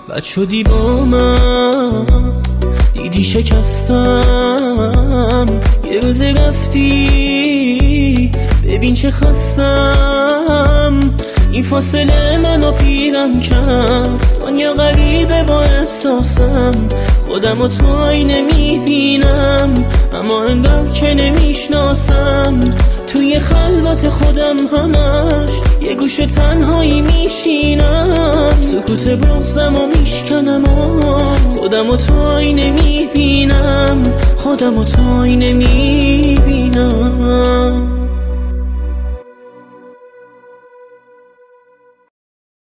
بد شدی با من، دیدی شکستم، یه روز رفتی ببین چه خستم. این فاصله منو پیرم کرد، دنیا غریبه با احساسم، خودم و تو آینه میبینم اما انگار که نمیشناسم. توی خلوت خودم همش یه گوش تنهایی میشینم، سکوت بغضم و میشکنم خودم و تو آینه میبینم، خودم و تو آینه میبینم.